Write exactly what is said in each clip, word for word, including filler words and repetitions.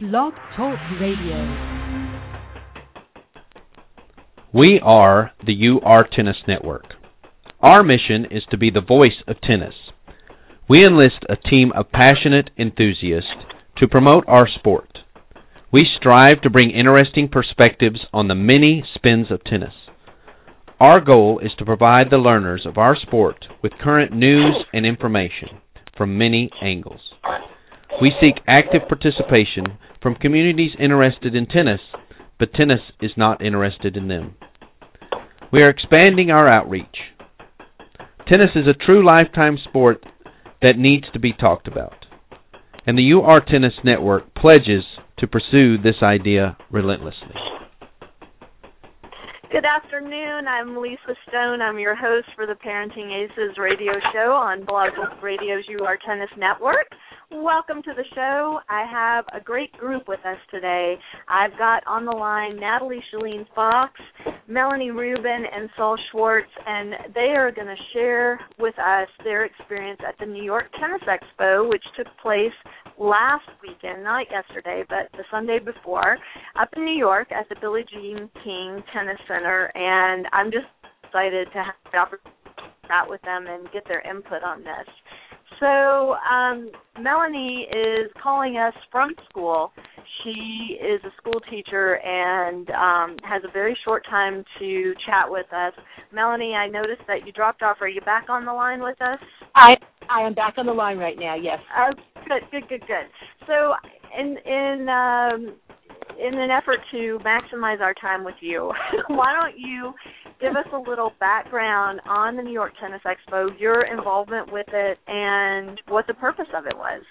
Blog Talk Radio. We are the U R Tennis Network. Our mission is to be the voice of tennis. We enlist a team of passionate enthusiasts to promote our sport. We strive to bring interesting perspectives on the many spins of tennis. Our goal is to provide the learners of our sport with current news and information from many angles. We seek active participation from communities interested in tennis, but tennis is not interested in them. We are expanding our outreach. Tennis is a true lifetime sport that needs to be talked about, and the U R Tennis Network pledges to pursue this idea relentlessly. Good afternoon. I'm Lisa Stone. I'm your host for the Parenting Aces radio show on Blog Talk Radio's U R Tennis Network. Welcome to the show. I have a great group with us today. I've got on the line Natalie Shalene Fox, Melanie Rubin, and Saul Schwartz, and they are going to share with us their experience at the New York Tennis Expo, which took place last weekend, not yesterday, but the Sunday before, up in New York at the Billie Jean King Tennis Center, and I'm just excited to have the opportunity to chat with them and get their input on this. So um, Melanie is calling us from school. She is a school teacher and um, has a very short time to chat with us. Melanie, I noticed that you dropped off. Are you back on the line with us? I I am back on the line right now, yes. Uh, good, good, good, good. So in in um, in an effort to maximize our time with you, why don't you give us a little background on the New York Tennis Expo, your involvement with it, and what the purpose of it was?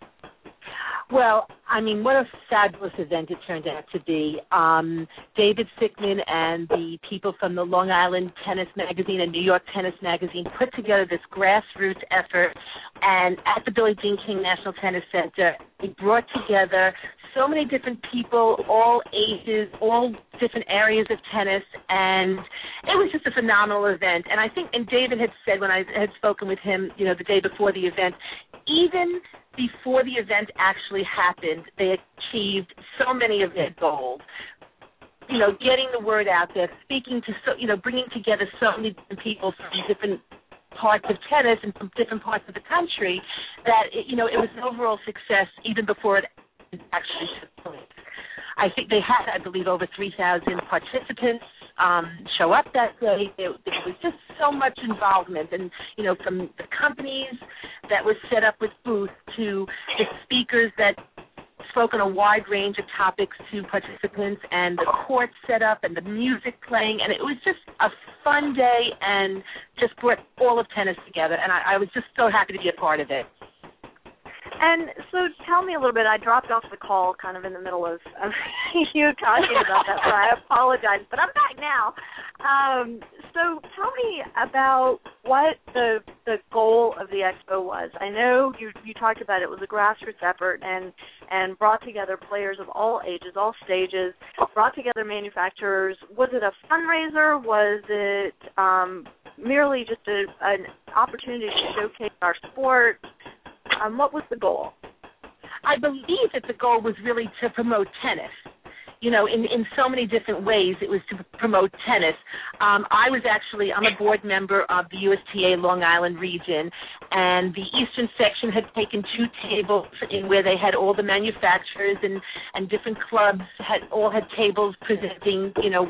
Well, I mean, what a fabulous event it turned out to be. Um, David Sickman and the people from the Long Island Tennis Magazine and New York Tennis Magazine put together this grassroots effort, and at the Billie Jean King National Tennis Center, they brought together so many different people, all ages, all different areas of tennis, and it was just a phenomenal event. And I think, and David had said when I had spoken with him, you know, the day before the event, even before the event actually happened, they achieved so many of their goals. You know, getting the word out there, speaking to, so, you know, bringing together so many different people from different parts of tennis and from different parts of the country that, it, you know, it was an overall success even before it actually took place. I think they had, I believe, over three thousand participants um, show up that day. There, there was just so much involvement, and, you know, from the companies that were set up with booths to the speakers that spoke on a wide range of topics to participants, and the court set up and the music playing, and it was just a fun day and just brought all of tennis together, and I, I was just so happy to be a part of it. And so tell me a little bit. I dropped off the call kind of in the middle of, of you talking about that, so I apologize. But I'm back now. Um, so tell me about what the the goal of the expo was. I know you you talked about it was a grassroots effort and, and brought together players of all ages, all stages, brought together manufacturers. Was it a fundraiser? Was it um, merely just a, an opportunity to showcase our sport? Um, what was the goal? I believe that the goal was really to promote tennis. You know, in, in so many different ways, it was to promote tennis. Um, I was actually, I'm a board member of the U S T A Long Island region, and the Eastern section had taken two tables in where they had all the manufacturers and, and different clubs had all had tables presenting, you know,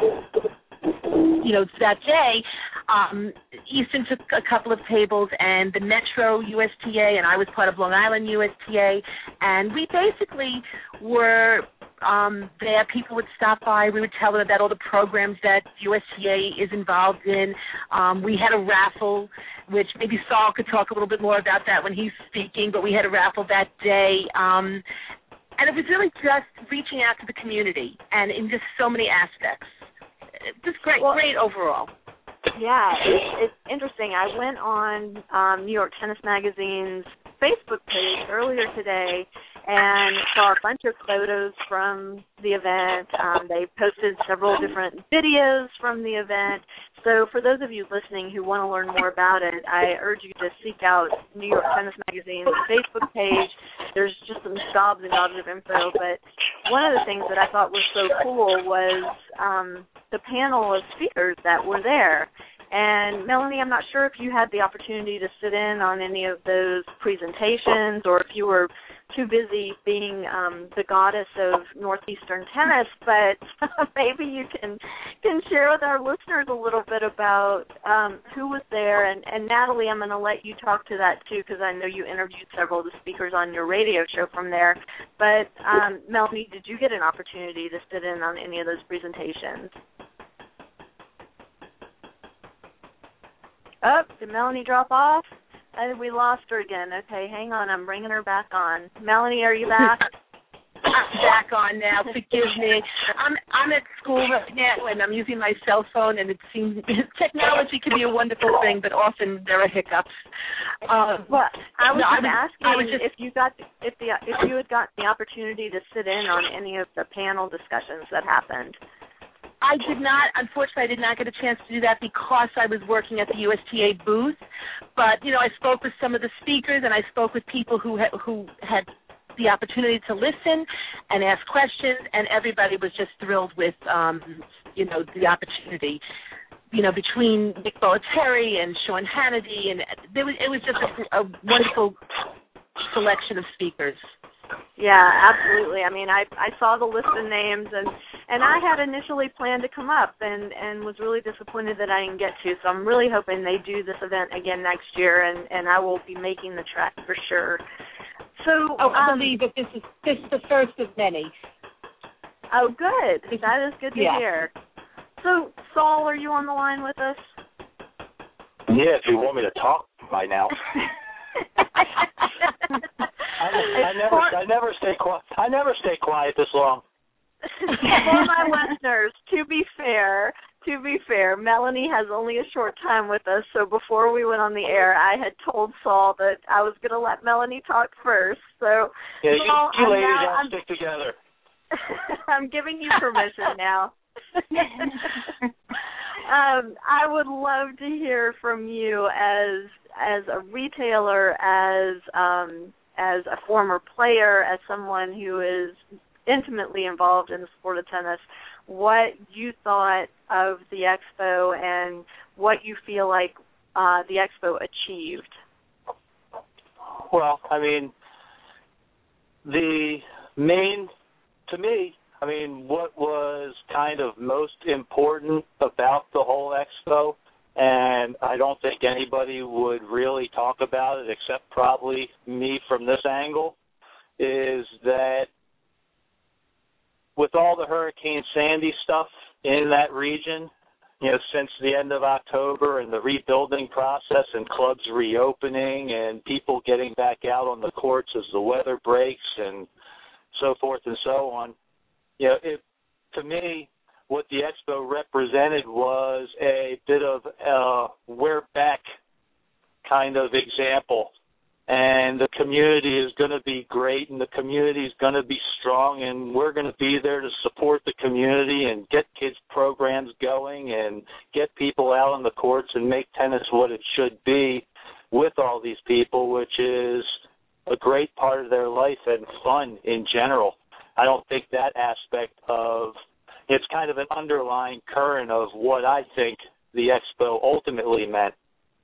you know, that day. Um, Eastern took a couple of tables, and the Metro U S T A, and I was part of Long Island U S T A, and we basically were um, there. People would stop by. We would tell them about all the programs that U S T A is involved in. Um, we had a raffle, which maybe Saul could talk a little bit more about that when he's speaking, but we had a raffle that day. Um, and it was really just reaching out to the community, and in just so many aspects. Just great, well, great overall. Yeah, it's, it's interesting. I went on um, New York Tennis Magazine's Facebook page earlier today and saw a bunch of photos from the event. Um, they posted several different videos from the event. So for those of you listening who want to learn more about it, I urge you to seek out New York Tennis Magazine's Facebook page. There's just some gobs and gobs of info, but one of the things that I thought was so cool was um, the panel of speakers that were there. And, Melanie, I'm not sure if you had the opportunity to sit in on any of those presentations or if you were too busy being um, the goddess of Northeastern tennis, but maybe you can can share with our listeners a little bit about um, who was there. And, and Natalie, I'm going to let you talk to that, too, because I know you interviewed several of the speakers on your radio show from there. But, um, Melanie, did you get an opportunity to sit in on any of those presentations? Oh, did Melanie drop off? I think we lost her again. Okay, hang on. I'm bringing her back on. Melanie, are you back? I'm back on now. Forgive me. I'm I'm at school right now, and I'm using my cell phone, and it seems technology can be a wonderful thing, but often there are hiccups. Um, well, I was no, just I was, asking I was just, if you got if the if you had gotten the opportunity to sit in on any of the panel discussions that happened. I did not, unfortunately, I did not get a chance to do that because I was working at the U S T A booth. But, you know, I spoke with some of the speakers and I spoke with people who ha- who had the opportunity to listen and ask questions, and everybody was just thrilled with, um, you know, the opportunity. You know, between Nick Bollettieri and Sean Hannity, and there was, it was just a, a wonderful selection of speakers. Yeah, absolutely. I mean, I I saw the list of names, and, and I had initially planned to come up and, and was really disappointed that I didn't get to. So I'm really hoping they do this event again next year, and, and I will be making the trek for sure. So oh, I um, believe that this is this is the first of many. Oh, good. That is good to yeah. hear. So, Saul, are you on the line with us? Yeah, if you want me to talk by now. I, I never, I never stay quiet. I never stay quiet this long. For my listeners, to be fair, to be fair, Melanie has only a short time with us. So before we went on the air, I had told Saul that I was going to let Melanie talk first. So, yeah, Saul, you, you ladies now, all I'm, stick together. I'm giving you permission now. um, I would love to hear from you as as a retailer, as um, as a former player, as someone who is intimately involved in the sport of tennis, what you thought of the expo and what you feel like uh, the expo achieved. Well, I mean, the main, to me, I mean, what was kind of most important about the whole expo, and I don't think anybody would really talk about it except probably me from this angle, is that with all the Hurricane Sandy stuff in that region, you know, since the end of October and the rebuilding process and clubs reopening and people getting back out on the courts as the weather breaks and so forth and so on, you know, it, to me, what the expo represented was a bit of a we're back kind of example. And the community is going to be great, and the community is going to be strong, and we're going to be there to support the community and get kids' programs going and get people out on the courts and make tennis what it should be with all these people, which is a great part of their life and fun in general. I don't think that aspect of it's kind of an underlying current of what I think the expo ultimately meant.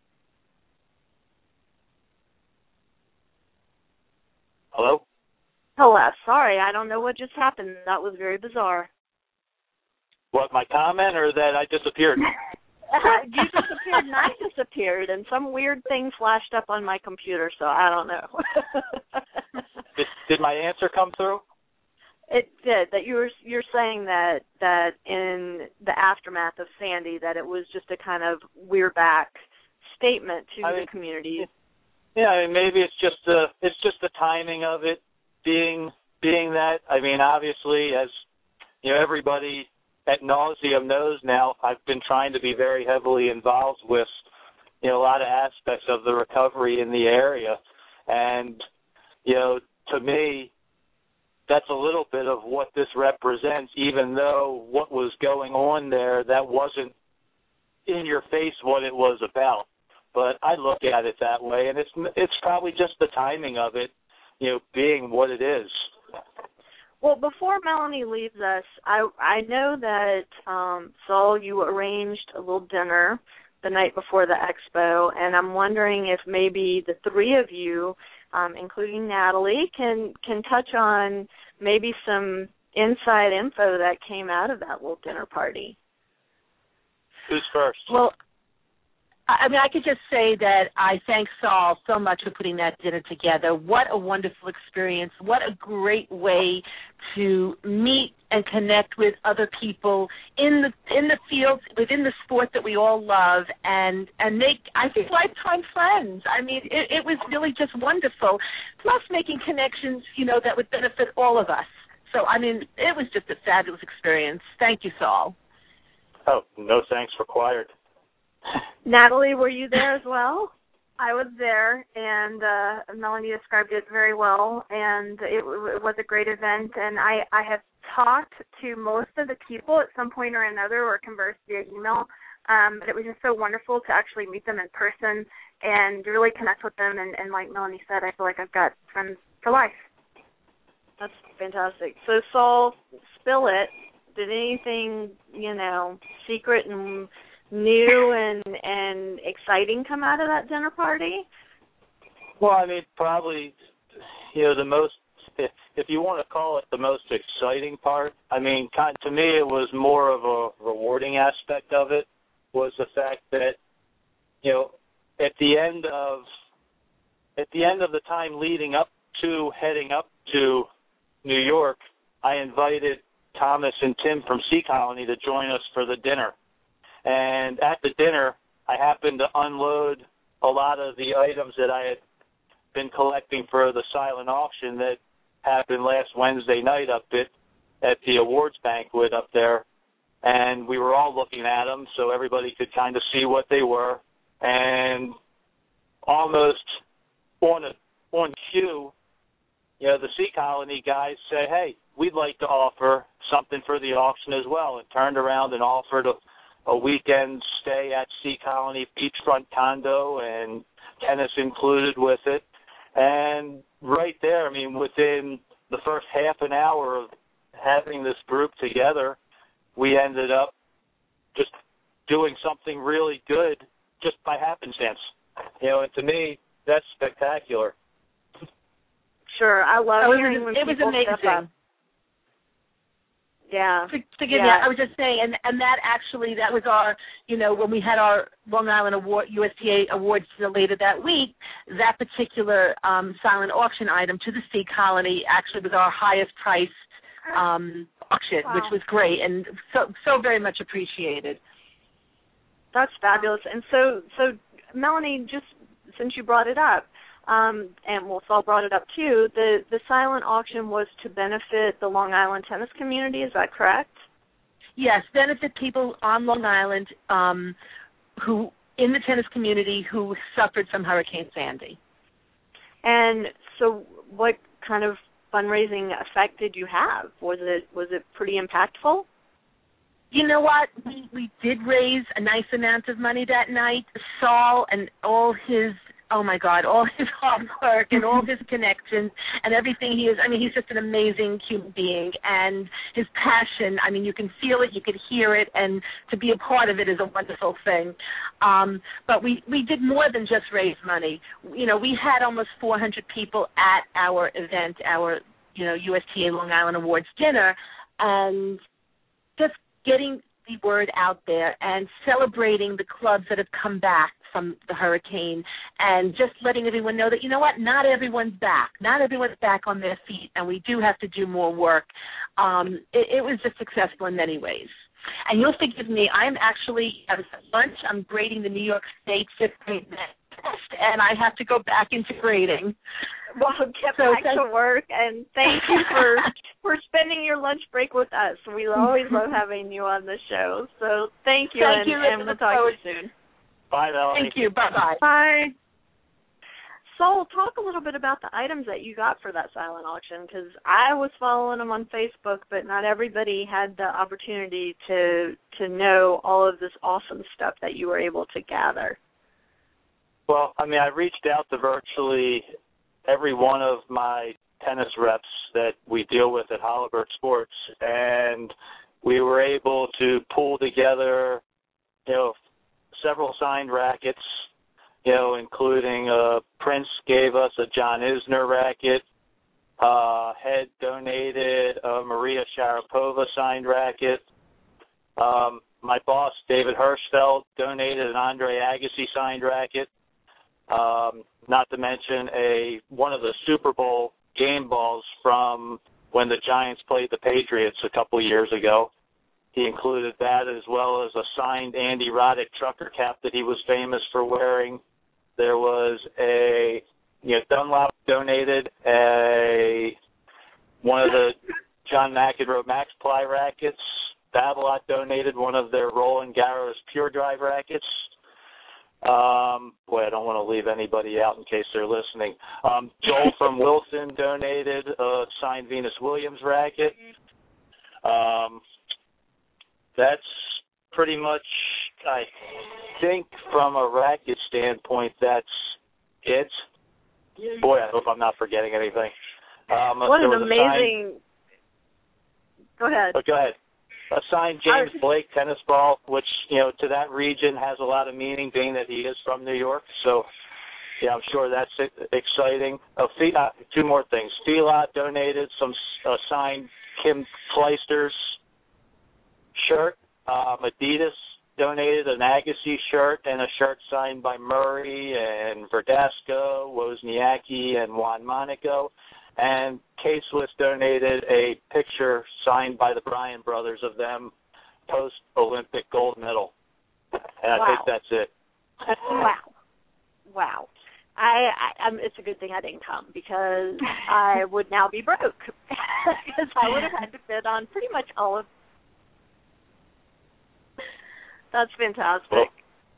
Hello? Hello. Sorry, I don't know what just happened. That was very bizarre. What, my comment, or that I disappeared? You disappeared and I disappeared, and some weird thing flashed up on my computer, so I don't know. did, did my answer come through? It did. That you were you're saying that that in the aftermath of Sandy, that it was just a kind of we're back statement to I the mean, community. Yeah, I mean, maybe it's just the it's just the timing of it being being that. I mean, obviously, as you know, everybody at nauseum knows now, I've been trying to be very heavily involved with, you know, a lot of aspects of the recovery in the area, and you know, to me, that's a little bit of what this represents. Even though what was going on there, that wasn't in your face what it was about. But I look at it that way, and it's it's probably just the timing of it, you know, being what it is. Well, before Melanie leaves us, I I know that um, Saul, you arranged a little dinner the night before the expo, and I'm wondering if maybe the three of you, um, including Natalie, can can touch on maybe some inside info that came out of that little dinner party. Who's first? Well, I mean, I could just say that I thank Saul so much for putting that dinner together. What a wonderful experience. What a great way to meet and connect with other people in the in the fields, within the sport that we all love, and, and make, I think, lifetime friends. I mean, it, it was really just wonderful. Plus making connections, you know, that would benefit all of us. So, I mean, it was just a fabulous experience. Thank you, Saul. Oh, no thanks required. Natalie, were you there as well? I was there, and uh, Melanie described it very well, and it, w- it was a great event. And I, I have talked to most of the people at some point or another or conversed via email, um, but it was just so wonderful to actually meet them in person and really connect with them. And, and like Melanie said, I feel like I've got friends for life. That's fantastic. So, Saul, spill it. Did anything, you know, secret and new and and exciting come out of that dinner party? Well, I mean, probably, you know, the most, if, if you want to call it the most exciting part, I mean, kind, to me it was more of a rewarding aspect of it, was the fact that, you know, at the end of, at the end of the time leading up to, heading up to New York, I invited Thomas and Tim from Sea Colony to join us for the dinner. And at the dinner, I happened to unload a lot of the items that I had been collecting for the silent auction that happened last Wednesday night up at, at the awards banquet up there. And we were all looking at them so everybody could kind of see what they were. And almost on a, on cue, you know, the Sea Colony guys say, hey, we'd like to offer something for the auction as well, and turned around and offered a a weekend stay at Sea Colony beachfront condo and tennis included with it. And right there, I mean, within the first half an hour of having this group together, we ended up just doing something really good just by happenstance. You know, and to me, that's spectacular. Sure, I love oh, hearing it was, when it was people amazing. step up. Yeah. To, to give yeah. me, I was just saying, and and that actually, that was our, you know, when we had our Long Island Award, U S T A Awards later that week, that particular um, silent auction item to the Sea Colony actually was our highest priced um, auction, wow. which was great and so so very much appreciated. That's fabulous. And so, so Melanie, just since you brought it up, Um, and well, Saul brought it up too, the, the silent auction was to benefit the Long Island tennis community, is that correct? Yes, benefit people on Long Island um, who, in the tennis community, who suffered from Hurricane Sandy. And so what kind of fundraising effect did you have? Was it was it pretty impactful? You know what? We, we did raise a nice amount of money that night. Saul and all his Oh, my God, all his hard work and all his connections and everything he is. I mean, he's just an amazing human being. And his passion, I mean, you can feel it, you can hear it, and to be a part of it is a wonderful thing. Um, but we, we did more than just raise money. You know, we had almost four hundred people at our event, our, you know, U S T A Long Island Awards dinner, and just getting the word out there and celebrating the clubs that have come back from the hurricane and just letting everyone know that, you know what, not everyone's back. Not everyone's back on their feet, and we do have to do more work. Um, it, it was just successful in many ways. And you'll forgive me, I'm actually at lunch. I'm grading the New York State fifth grade test, and I have to go back into grading. Well, get so back to work, and thank you for for spending your lunch break with us. We always love having you on the show. So thank you, thank and, you, and we'll talk to you soon. Bye, Melanie. Thank you. Bye-bye. Bye. Saul, talk a little bit about the items that you got for that silent auction, because I was following them on Facebook, but not everybody had the opportunity to to know all of this awesome stuff that you were able to gather. Well, I mean, I reached out to virtually every one of my tennis reps that we deal with at Holabird Sports, and we were able to pull together, you know, several signed rackets, you know, including uh, Prince gave us a John Isner racket. Uh, Head donated a Maria Sharapova signed racket. Um, my boss, David Hirschfeld, donated an Andre Agassi signed racket. Um, not to mention a one of the Super Bowl game balls from when the Giants played the Patriots a couple years ago. He included that, as well as a signed Andy Roddick trucker cap that he was famous for wearing. There was a, you know, Dunlop donated a one of the John McEnroe Max Ply rackets. Babolat donated one of their Roland Garros Pure Drive rackets. Um, boy, I don't want to leave anybody out in case they're listening. Um, Joel from Wilson donated a signed Venus Williams racket. Um, that's pretty much, I think, from a racket standpoint, that's it. Boy, I hope I'm not forgetting anything. Um, what an amazing... Signed... Go ahead. Oh, go ahead. A signed James Blake tennis ball, which, you know, to that region has a lot of meaning, being that he is from New York. So, yeah, I'm sure that's exciting. Uh, uh, two more things. Filat donated some uh, signed Kim Clijsters shirt. Um, Adidas donated an Agassi shirt and a shirt signed by Murray and Verdasco, Wozniacki, and Juan Monaco. And K-Swiss donated a picture signed by the Bryan brothers of them post-Olympic gold medal. And I wow. think that's it. Wow. Wow. I, I I'm, it's a good thing I didn't come, because I would now be broke. Because I would have had to bid on pretty much all of. That's fantastic. Well,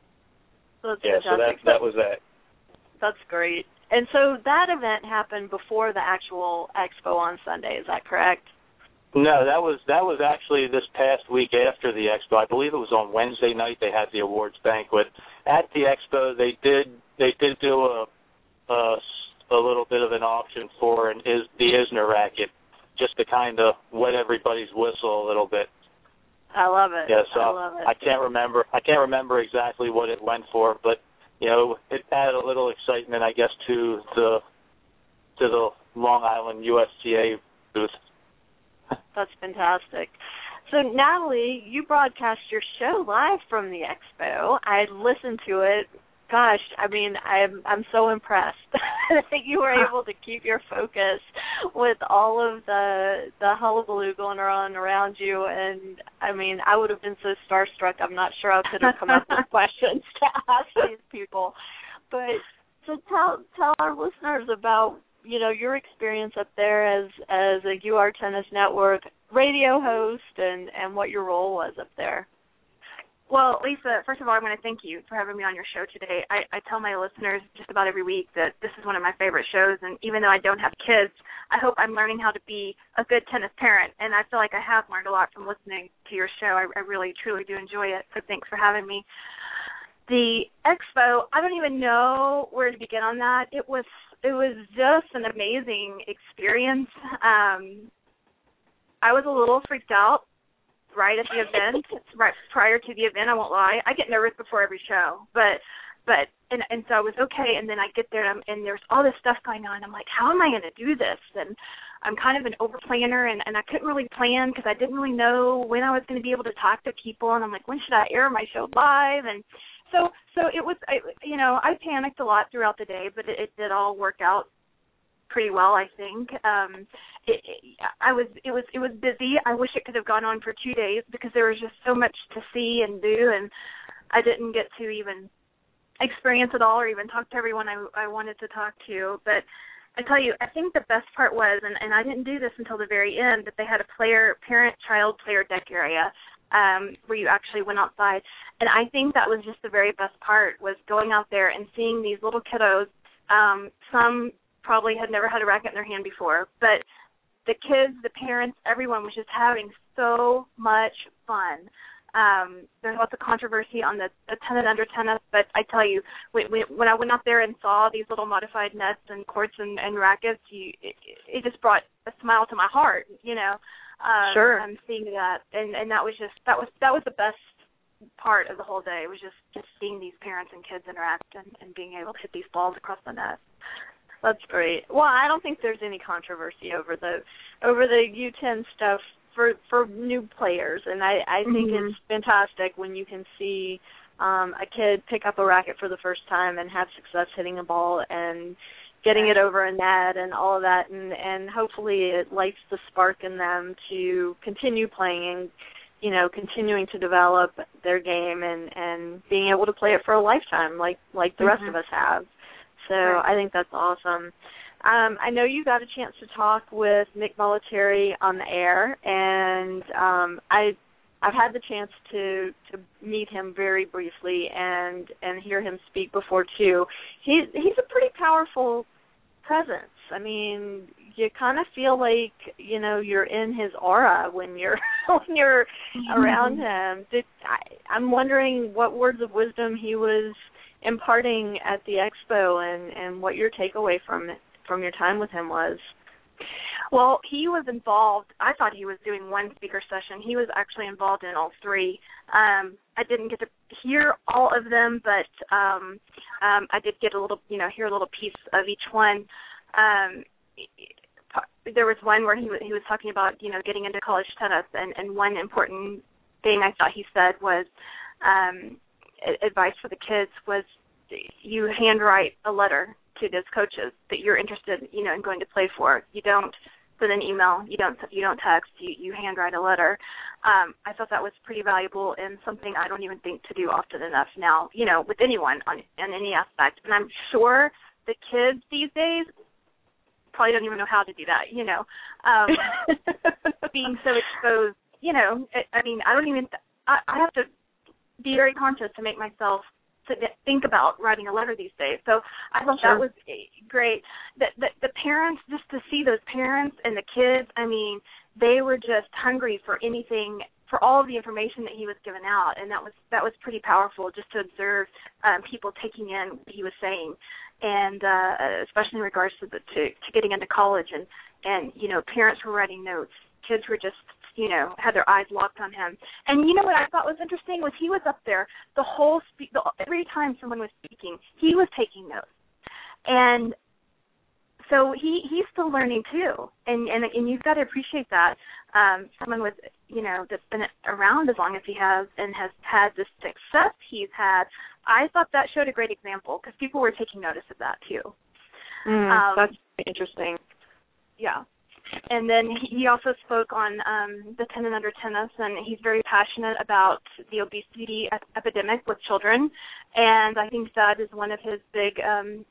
That's yeah, fantastic. so that, that was that. That's great. And so that event happened before the actual expo on Sunday, is that correct? No, that was that was actually this past week after the expo. I believe it was on Wednesday night they had the awards banquet. At the expo, they did they did do a a, a little bit of an auction for an is the Isner racket, just to kind of wet everybody's whistle a little bit. I love it. Yeah, so I love it. I can't remember I can't remember exactly what it went for, but you know, it added a little excitement, I guess, to the to the Long Island U S T A booth. That's fantastic. So, Natalie, you broadcast your show live from the expo. I listened to it. Gosh, I mean, I'm I'm so impressed that you were able to keep your focus with all of the the hullabaloo going on around you. And I mean, I would have been so starstruck. I'm not sure I could have come up with questions to ask these people. But so tell tell our listeners about, you know, your experience up there as as a U R Tennis Network radio host, and and what your role was up there. Well, Lisa, first of all, I want to thank you for having me on your show today. I, I tell my listeners just about every week that this is one of my favorite shows, and even though I don't have kids, I hope I'm learning how to be a good tennis parent, and I feel like I have learned a lot from listening to your show. I, I really, truly do enjoy it, so thanks for having me. The expo, I don't even know where to begin on that. It was it was just an amazing experience. Um, I was a little freaked out right at the event, right prior to the event, I won't lie. I get nervous before every show, but, but and, and so I was okay, and then I get there, and, I'm, and there's all this stuff going on. I'm like, how am I going to do this? And I'm kind of an over-planner, and, and I couldn't really plan because I didn't really know when I was going to be able to talk to people, and I'm like, when should I air my show live? And so so it was, I, you know, I panicked a lot throughout the day, but it, it did all work out pretty well, I think. Um, it, it, I was, it was, it was busy. I wish it could have gone on for two days because there was just so much to see and do, and I didn't get to even experience it all or even talk to everyone I, I wanted to talk to. But I tell you, I think the best part was, and, and I didn't do this until the very end, that they had a player, parent-child player deck area um, where you actually went outside. And I think that was just the very best part, was going out there and seeing these little kiddos. Um, some probably had never had a racket in their hand before, but the kids, the parents, everyone was just having so much fun. Um, there's lots of controversy on the, the ten and under tennis, but I tell you, when, when I went out there and saw these little modified nets and courts and, and rackets, you, it, it just brought a smile to my heart. You know, um, sure. I'm seeing that, and, and that was just that was that was the best part of the whole day. It was just, just seeing these parents and kids interact and, and being able to hit these balls across the net. That's great. Well, I don't think there's any controversy over the over the U ten stuff for for new players, and I, I think mm-hmm. it's fantastic when you can see um, a kid pick up a racket for the first time and have success hitting a ball and getting it over a net and all of that, and, and hopefully it lights the spark in them to continue playing and, you know, continuing to develop their game and, and being able to play it for a lifetime like, like the mm-hmm. rest of us have. So right. I think that's awesome. Um, I know you got a chance to talk with Nick Bollettieri on the air, and um, I, I've had the chance to, to meet him very briefly and, and hear him speak before, too. He's, he's a pretty powerful presence. I mean, you kind of feel like, you know, you're in his aura when you're when you're mm-hmm. around him. Did, I, I'm wondering what words of wisdom he was imparting at the expo and, and what your takeaway from it. from your time with him was. Well, he was involved. I thought he was doing one speaker session. He was actually involved in all three. Um, I didn't get to hear all of them, but um, um, I did get a little, you know, hear a little piece of each one. Um, there was one where he he was talking about, you know, getting into college tennis, and, and one important thing I thought he said was um, advice for the kids was you handwrite a letter to those coaches that you're interested, you know, in going to play for. You don't send an email. You don't you don't text. You you handwrite a letter. Um, I thought that was pretty valuable and something I don't even think to do often enough now, you know, with anyone on in any aspect. And I'm sure the kids these days probably don't even know how to do that, you know, um, being so exposed. You know, I, I mean, I don't even. I, I have to be very conscious to make myself to think about writing a letter these days. So I thought sure. that was great. The, the, the parents, just to see those parents and the kids, I mean, they were just hungry for anything, for all of the information that he was giving out, and that was that was pretty powerful just to observe um, people taking in what he was saying, and uh, especially in regards to, the, to to getting into college, and, and, you know, parents were writing notes. Kids were just, you know, had their eyes locked on him. And you know what I thought was interesting was he was up there the whole spe- the, every time someone was speaking, he was taking notes. And so he, he's still learning too. And, and and you've got to appreciate that. Um, someone with, you know, that's been around as long as he has and has had the success he's had, I thought that showed a great example because people were taking notice of that too. Mm, um, that's interesting. Yeah. And then he also spoke on um, the ten and under tennis, and he's very passionate about the obesity ep- epidemic with children. And I think that is one of his big, um,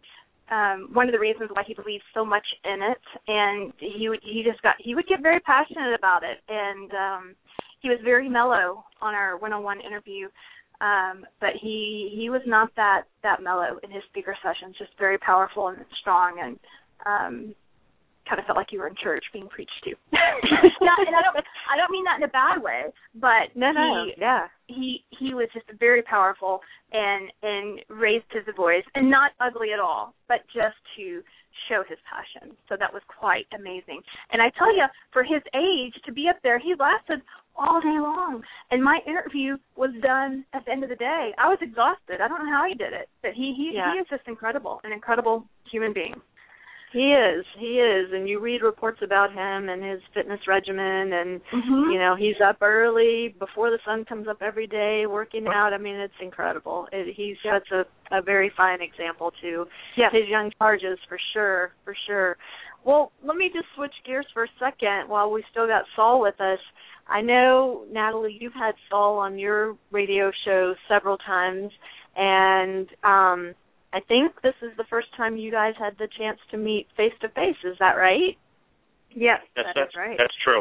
um, one of the reasons why he believes so much in it. And he would, he just got, he would get very passionate about it. And um, he was very mellow on our one-on-one interview. Um, but he he was not that, that mellow in his speaker sessions, just very powerful and strong, and um, kind of felt like you were in church being preached to. Not, and I don't, I don't mean that in a bad way, but no, no, he, yeah, he, he was just very powerful and and raised his voice, and not ugly at all, but just to show his passion. So that was quite amazing. And I tell you, for his age to be up there, he lasted all day long. And my interview was done at the end of the day. I was exhausted. I don't know how he did it, but he he, yeah. he is just incredible, an incredible human being. He is, he is, and you read reports about him and his fitness regimen, and, mm-hmm. you know, he's up early before the sun comes up every day working out. I mean, it's incredible. It, he yep. sets a, a very fine example to yep. his young charges, for sure, for sure. Well, let me just switch gears for a second while we still got Saul with us. I know, Natalie, you've had Saul on your radio show several times, and um I think this is the first time you guys had the chance to meet face-to-face. Is that right? Yes, yes that that's, is right. That's true.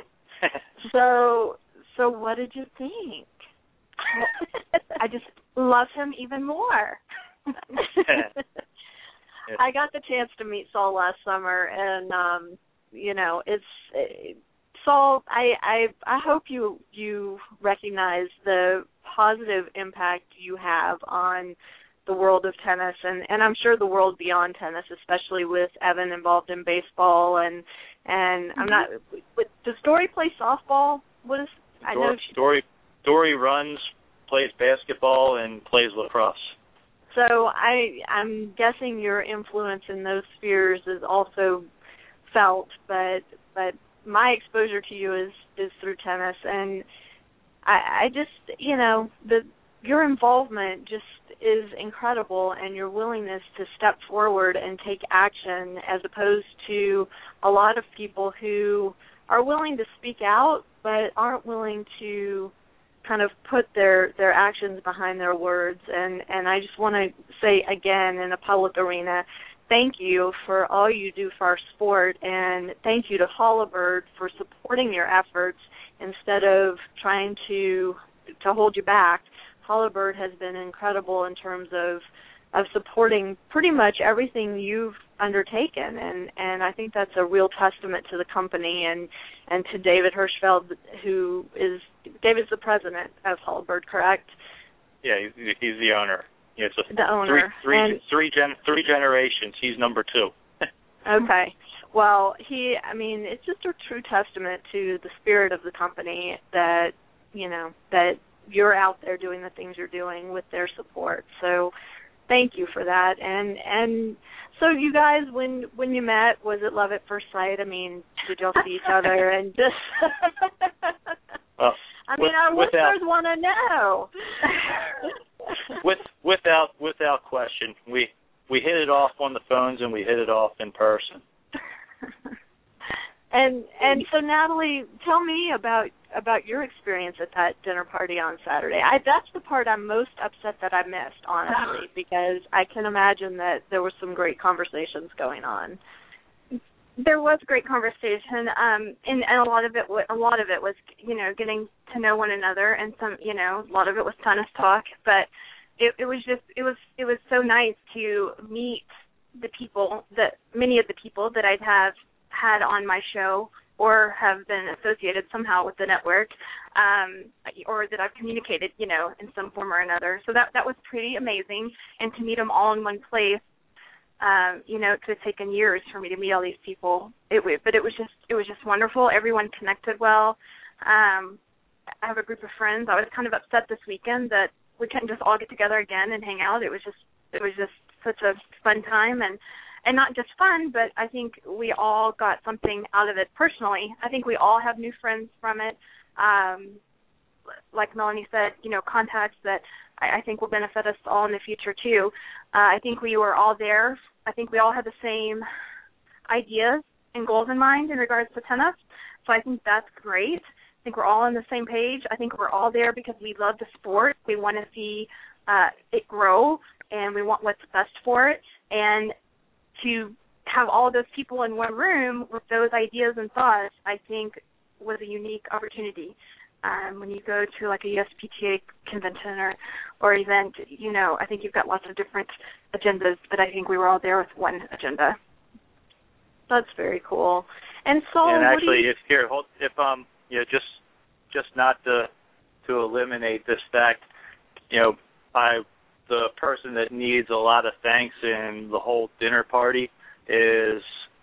so, so what did you think? I just love him even more. I got the chance to meet Saul last summer, and, um, you know, it's it, Saul, I, I I hope you you recognize the positive impact you have on the world of tennis, and, and I'm sure the world beyond tennis, especially with Evan involved in baseball, and and mm-hmm. I'm not. But does Dory play softball? What is? I Dory, know she, Dory Dory runs, plays basketball, and plays lacrosse. So I I'm guessing your influence in those spheres is also felt, but but my exposure to you is is through tennis, and I, I just you know the your involvement just is incredible, and your willingness to step forward and take action, as opposed to a lot of people who are willing to speak out but aren't willing to kind of put their, their actions behind their words. And, and I just want to say again in a public arena, thank you for all you do for our sport, and thank you to Holabird for supporting your efforts instead of trying to to hold you back. Holabird has been incredible in terms of of supporting pretty much everything you've undertaken, and, and I think that's a real testament to the company and, and to David Hirschfeld, who is David's the president of Holabird, correct? Yeah, he's, he's the owner. Yeah, it's a the owner. Three, three, and, three, gen, three generations. He's number two. Okay. Well, he, I mean, it's just a true testament to the spirit of the company that, you know, that you're out there doing the things you're doing with their support. So thank you for that. And and so you guys, when when you met, was it love at first sight? I mean, did y'all see each other and just? well, I mean, with, our without, listeners want to know. with without without question, we we hit it off on the phones and we hit it off in person. And and so Natalie, tell me about about your experience at that dinner party on Saturday. I that's the part I'm most upset that I missed, honestly, because I can imagine that there were some great conversations going on. There was great conversation, um, and, and a lot of it, w- a lot of it was, you know, getting to know one another, and some, you know, a lot of it was tennis talk. But it, it was just, it was, it was so nice to meet the people that many of the people that I'd have had on my show or have been associated somehow with the network, um, or that I've communicated, you know, in some form or another. So that that was pretty amazing, and to meet them all in one place. Um, you know, it could have taken years for me to meet all these people. It, but it was just, it was just wonderful. Everyone connected well. Um, I have a group of friends. I was kind of upset this weekend that we couldn't just all get together again and hang out. It was just, it was just such a fun time, and and not just fun, but I think we all got something out of it personally. I think we all have new friends from it. Um, like Melanie said, you know, contacts that I, I think will benefit us all in the future too. Uh, I think we were all there. I think we all had the same ideas and goals in mind in regards to tennis. So I think that's great. I think we're all on the same page. I think we're all there because we love the sport. We want to see uh, it grow, and we want what's best for it. And to have all of those people in one room with those ideas and thoughts, I think was a unique opportunity. Um, when you go to like a U S P T A convention or, or event, you know, I think you've got lots of different agendas, but I think we were all there with one agenda. That's very cool. And so, and what actually, do you... if here, hold, if um, you know, just just not to to eliminate this fact, you know, I the person that needs a lot of thanks in the whole dinner party is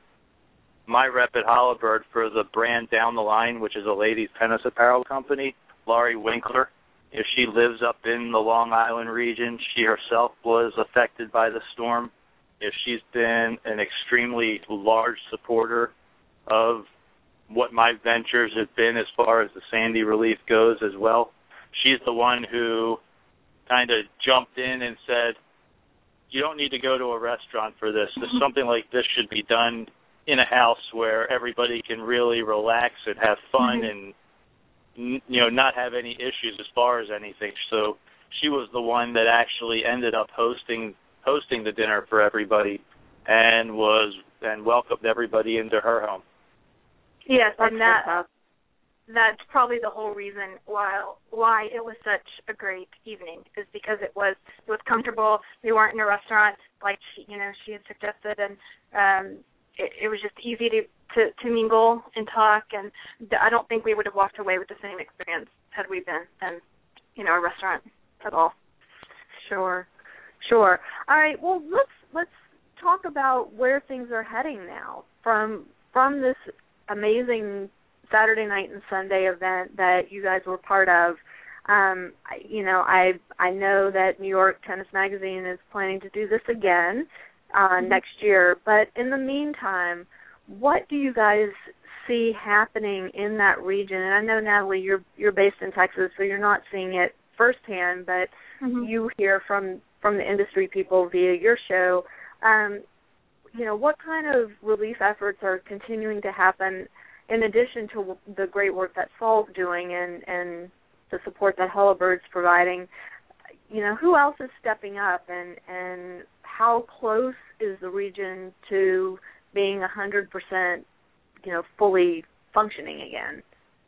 my rep at Holabird for the brand Down the Line, which is a ladies' tennis apparel company, Laurie Winkler. If she lives up in the Long Island region, she herself was affected by the storm. If she's been an extremely large supporter of what my ventures have been as far as the Sandy relief goes as well. She's the one who kind of jumped in and said, you don't need to go to a restaurant for this. This something like this should be done in a house where everybody can really relax and have fun and, you know, not have any issues as far as anything. So she was the one that actually ended up hosting hosting the dinner for everybody and was and welcomed everybody into her home. Yes, and that that's probably the whole reason why why it was such a great evening, is because it was it was comfortable. We weren't in a restaurant like she, you know she had suggested, and um, it, it was just easy to, to, to mingle and talk, and I don't think we would have walked away with the same experience had we been in, you know, a restaurant at all. Sure, sure. All right, well, let's let's talk about where things are heading now from from this amazing Saturday night and Sunday event that you guys were part of. Um, you know, I I know that New York Tennis Magazine is planning to do this again uh, mm-hmm. next year. But in the meantime, what do you guys see happening in that region? And I know, Natalie, you're you're based in Texas, so you're not seeing it firsthand, but mm-hmm. you hear from from the industry people via your show. Um, you know, what kind of relief efforts are continuing to happen in addition to the great work that Saul's doing and and the support that Holabir's providing? You know, who else is stepping up, and, and how close is the region to being one hundred percent, you know, fully functioning again?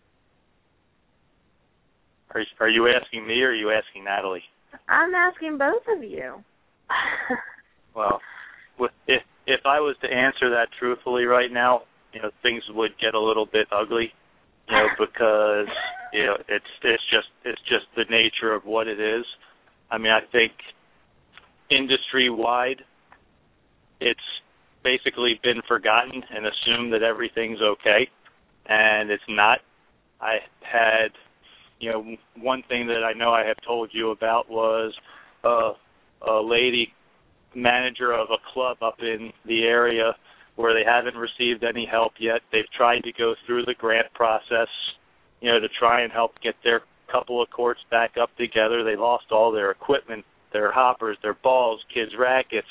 Are, are you asking me or are you asking Natalie? I'm asking both of you. Well, with, if if I was to answer that truthfully right now, you know, things would get a little bit ugly, you know, because you know it's it's just it's just the nature of what it is. I mean, I think industry wide, it's basically been forgotten and assumed that everything's okay, and it's not. I had, you know, one thing that I know I have told you about was uh, a lady manager of a club up in the area where they haven't received any help yet. They've tried to go through the grant process, you know, to try and help get their couple of courts back up together. They lost all their equipment, their hoppers, their balls, kids' rackets,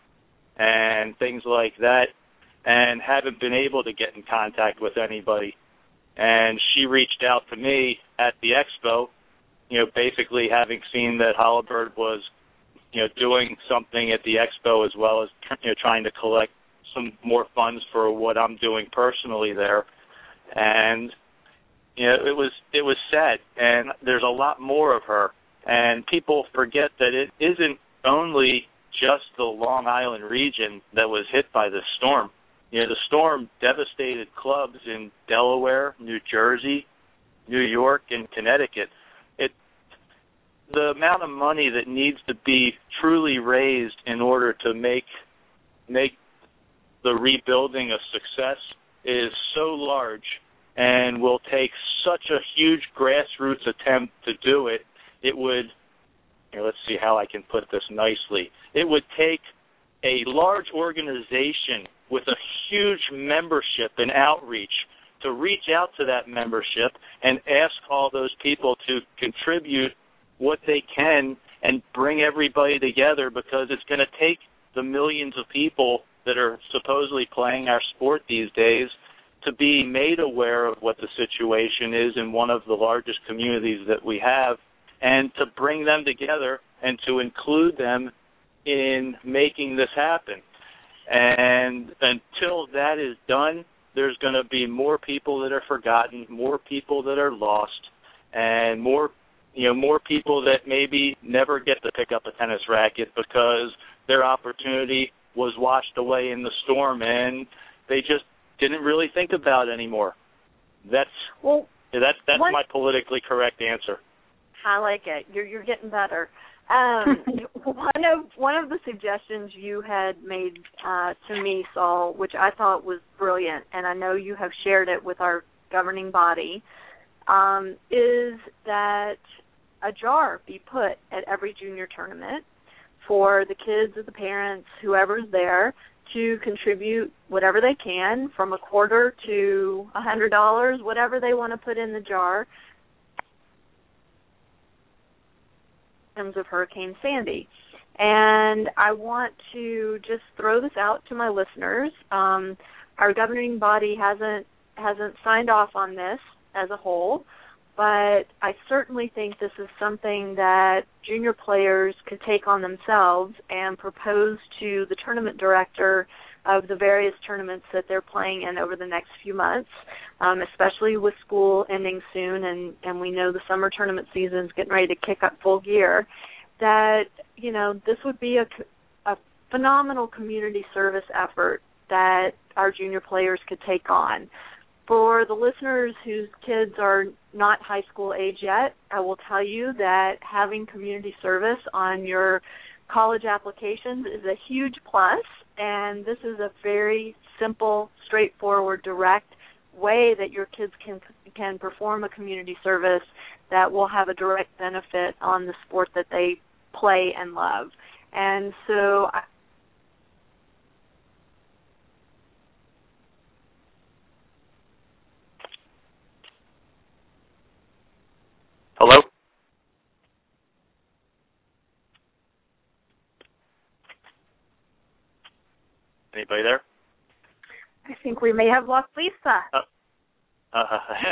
and things like that, and haven't been able to get in contact with anybody. And she reached out to me at the expo, you know, basically having seen that Holabird was, you know, doing something at the expo as well as, you know, trying to collect some more funds for what I'm doing personally there. And, you know, it was it was sad, and there's a lot more of her. And people forget that it isn't only just the Long Island region that was hit by this storm. You know, the storm devastated clubs in Delaware, New Jersey, New York, and Connecticut. It, the amount of money that needs to be truly raised in order to make make the rebuilding a success is so large and will take such a huge grassroots attempt to do it. It would, here, let's see how I can put this nicely. It would take a large organization with a huge membership and outreach to reach out to that membership and ask all those people to contribute what they can and bring everybody together, because it's going to take the millions of people that are supposedly playing our sport these days to be made aware of what the situation is in one of the largest communities that we have, and to bring them together and to include them in making this happen. And until that is done, there's going to be more people that are forgotten, more people that are lost, and more, you know, more people that maybe never get to pick up a tennis racket because their opportunity was washed away in the storm and they just didn't really think about it anymore. That's well, that's that's one, my politically correct answer. I like it. You're you're getting better. Um, one of one of the suggestions you had made uh, to me, Saul, which I thought was brilliant, and I know you have shared it with our governing body, um, is that a jar be put at every junior tournament for the kids or the parents, whoever's there, to contribute whatever they can, from a quarter to a hundred dollars, whatever they want to put in the jar, in terms of Hurricane Sandy. And I want to just throw this out to my listeners. Um, our governing body hasn't hasn't signed off on this as a whole, but I certainly think this is something that junior players could take on themselves and propose to the tournament director of the various tournaments that they're playing in over the next few months, um, especially with school ending soon, and, and we know the summer tournament season is getting ready to kick up full gear, that, you know, this would be a, a phenomenal community service effort that our junior players could take on. For the listeners whose kids are not high school age yet, I will tell you that having community service on your college applications is a huge plus, and this is a very simple, straightforward, direct way that your kids can can perform a community service that will have a direct benefit on the sport that they play and love. And so I Hello? Anybody there? I think we may have lost Lisa. Uh, uh,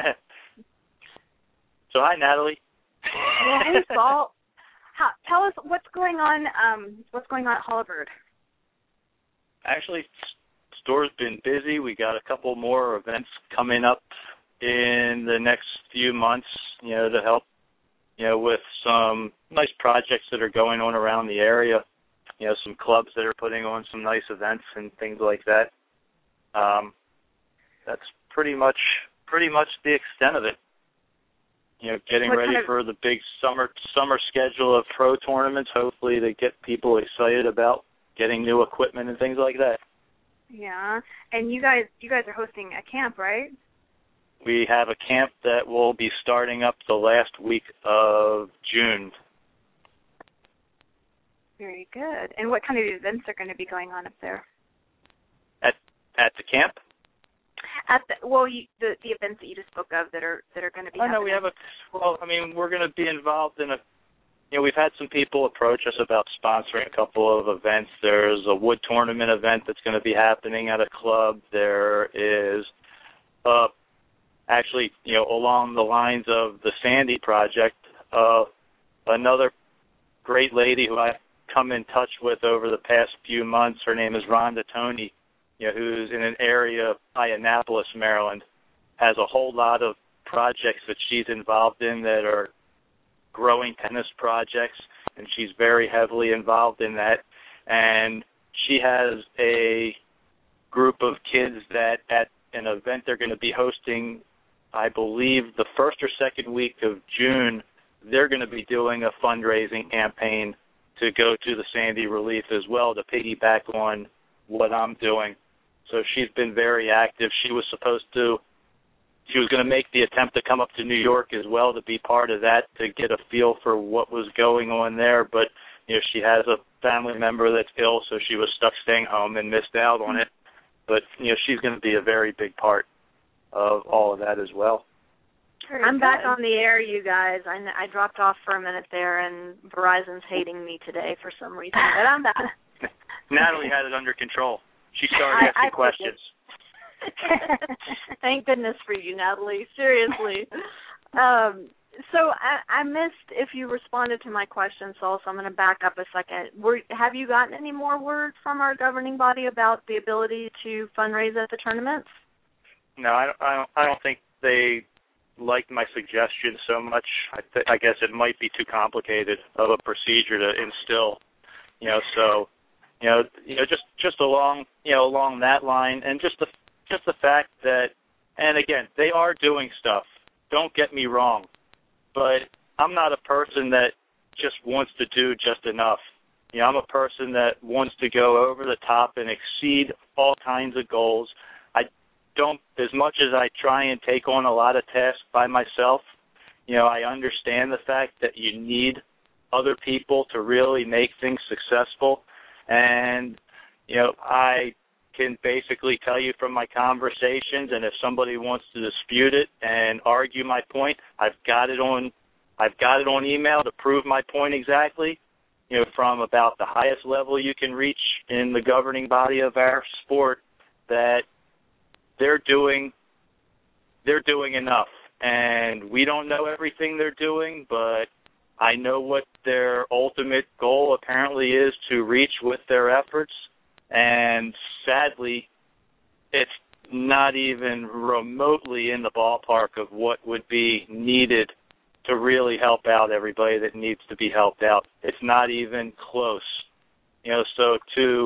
so hi, Natalie. Well, hey, Saul. How, tell us what's going on. Um, what's going on at Holabird? Actually, store's been busy. We got a couple more events coming up in the next few months. You know, to help. You know, with some nice projects that are going on around the area. You know, some clubs that are putting on some nice events and things like that. Um, that's pretty much pretty much the extent of it. You know, getting what ready kind of... for the big summer summer schedule of pro tournaments, hopefully to get people excited about getting new equipment and things like that. Yeah, and you guys you guys are hosting a camp, right? We have a camp that will be starting up the last week of June. Very good. And what kind of events are going to be going on up there? At at the camp? At the, well, you, the the events that you just spoke of that are that are going to be. Oh happening. no, we have a. Well, I mean, we're going to be involved in a. You know, we've had some people approach us about sponsoring a couple of events. There's a wood tournament event that's going to be happening at a club. There is, uh, actually, you know, along the lines of the Sandy project, uh, another great lady who I've come in touch with over the past few months. Her name is Rhonda Tony, you know, who's in an area, Annapolis, Maryland, has a whole lot of projects that she's involved in that are growing tennis projects, and she's very heavily involved in that. And she has a group of kids that at an event they're going to be hosting, I believe, the first or second week of June, they're going to be doing a fundraising campaign to go to the Sandy relief as well to piggyback on what I'm doing. So she's been very active. She was supposed to, she was going to make the attempt to come up to New York as well to be part of that, to get a feel for what was going on there. But, you know, she has a family member that's ill, so she was stuck staying home and missed out on it. But, you know, she's going to be a very big part of all of that as well. Very I'm good. Back on the air, you guys. I, I dropped off for a minute there, and Verizon's hating me today for some reason, but I'm back. Natalie had it under control. She started asking I, I questions. Thank goodness for you, Natalie. Seriously. Um, so I, I missed if you responded to my question, Saul, so I'm going to back up a second. Were, have you gotten any more word from our governing body about the ability to fundraise at the tournaments? No, I don't, I don't, I don't think they liked my suggestion so much. I, th- I guess it might be too complicated of a procedure to instill, you know, so, you know, you know, just, just along, you know, along that line, and just the, just the fact that, and again, they are doing stuff. Don't get me wrong, but I'm not a person that just wants to do just enough. You know, I'm a person that wants to go over the top and exceed all kinds of goals. I don't, as much as I try and take on a lot of tasks by myself, you know, I understand the fact that you need other people to really make things successful. And, you know, I can basically tell you from my conversations, and if somebody wants to dispute it and argue my point, I've got it on I've got it on email to prove my point exactly, you know, from about the highest level you can reach in the governing body of our sport, that they're doing they're doing enough. And we don't know everything they're doing, but I know what their ultimate goal apparently is to reach with their efforts. And sadly, it's not even remotely in the ballpark of what would be needed to really help out everybody that needs to be helped out. It's not even close. You know, so to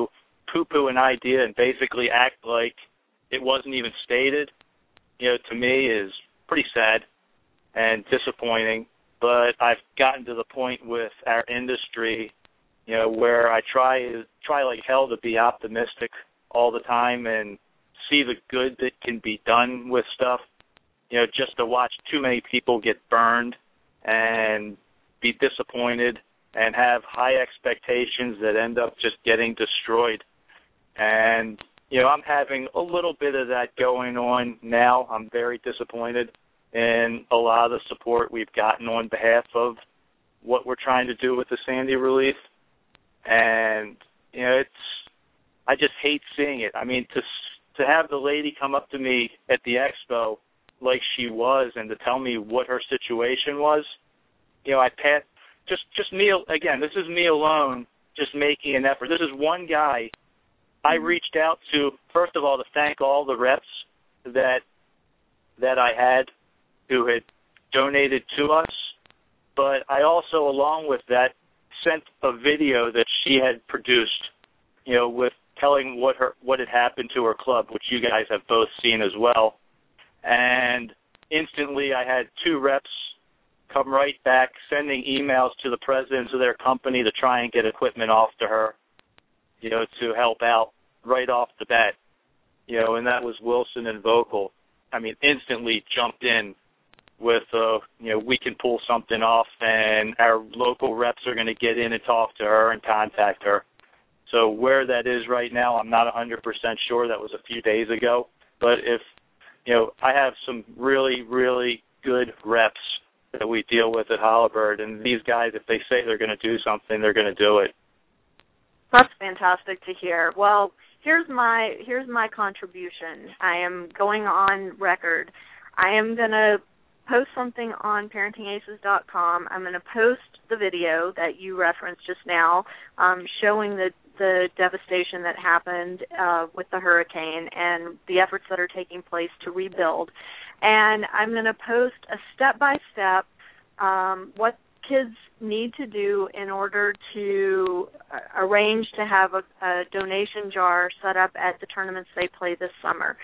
poo-poo an idea and basically act like it wasn't even stated, you know, to me is pretty sad and disappointing. But I've gotten to the point with our industry, you know, where I try try like hell to be optimistic all the time and see the good that can be done with stuff. You know, just to watch too many people get burned and be disappointed and have high expectations that end up just getting destroyed. And, you know, I'm having a little bit of that going on now. I'm very disappointed in a lot of the support we've gotten on behalf of what we're trying to do with the Sandy relief. And, you know, it's, I just hate seeing it. I mean, to to have the lady come up to me at the expo like she was and to tell me what her situation was, you know, I pat, just, just me, again, this is me alone just making an effort. This is one guy I reached out to, first of all, to thank all the reps that that I had who had donated to us, but I also, along with that, sent a video that she had produced, you know, with telling what her what had happened to her club, which you guys have both seen as well. And instantly I had two reps come right back, sending emails to the presidents of their company to try and get equipment off to her, you know, to help out right off the bat. You know, and that was Wilson and Vocal. I mean, instantly jumped in with, uh, you know, we can pull something off, and our local reps are going to get in and talk to her and contact her. So where that is right now, I'm not one hundred percent sure. That was a few days ago. But if, you know, I have some really, really good reps that we deal with at Holabird, and these guys, if they say they're going to do something, they're going to do it. That's fantastic to hear. Well, here's my here's my contribution. I am going on record. I am going to post something on parenting aces dot com. I'm going to post the video that you referenced just now, um, showing the, the devastation that happened uh, with the hurricane and the efforts that are taking place to rebuild. And I'm going to post a step-by-step um, what kids need to do in order to uh, arrange to have a, a donation jar set up at the tournaments they play this summer.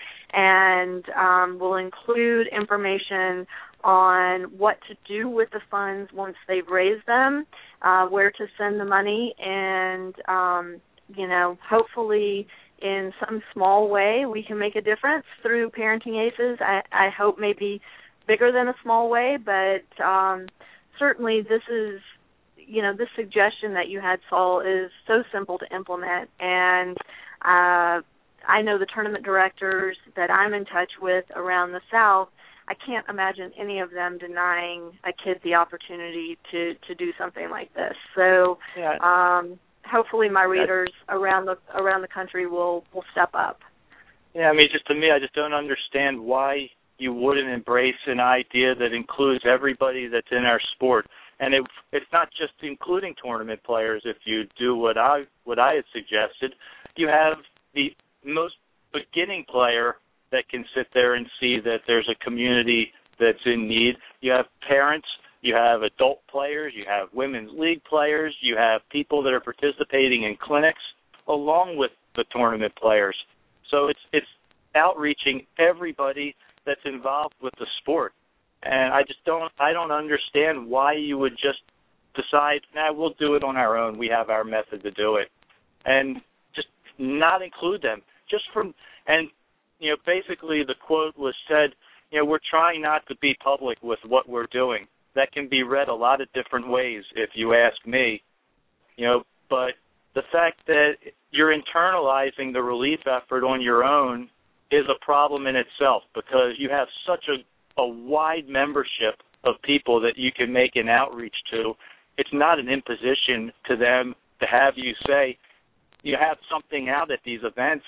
And um, we'll include information on what to do with the funds once they've raised them, uh, where to send the money, and, um, you know, hopefully in some small way we can make a difference through Parenting Aces. I, I hope maybe bigger than a small way, but um, certainly this is, you know, this suggestion that you had, Saul, is so simple to implement. And uh, I know the tournament directors that I'm in touch with around the South, I can't imagine any of them denying a kid the opportunity to, to do something like this. So yeah. um, hopefully my readers around the around the country will, will step up. Yeah, I mean, just to me, I just don't understand why you wouldn't embrace an idea that includes everybody that's in our sport. And it, it's not just including tournament players. If you do what I what I had suggested, you have the most beginning player that can sit there and see that there's a community that's in need. You have parents, you have adult players, you have women's league players, you have people that are participating in clinics along with the tournament players. So it's it's outreaching everybody that's involved with the sport. And I just don't I don't understand why you would just decide, nah, we'll do it on our own. We have our method to do it. And just not include them. Just from and you know, basically the quote was said, you know, we're trying not to be public with what we're doing. That can be read a lot of different ways, if you ask me. You know, but the fact that you're internalizing the relief effort on your own is a problem in itself, because you have such a, a wide membership of people that you can make an outreach to. It's not an imposition to them to have you say, you have something out at these events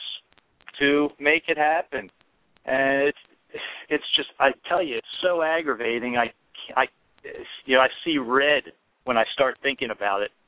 to make it happen. And it's it's just, I tell you, it's so aggravating. I, I, you know, I see red when I start thinking about it.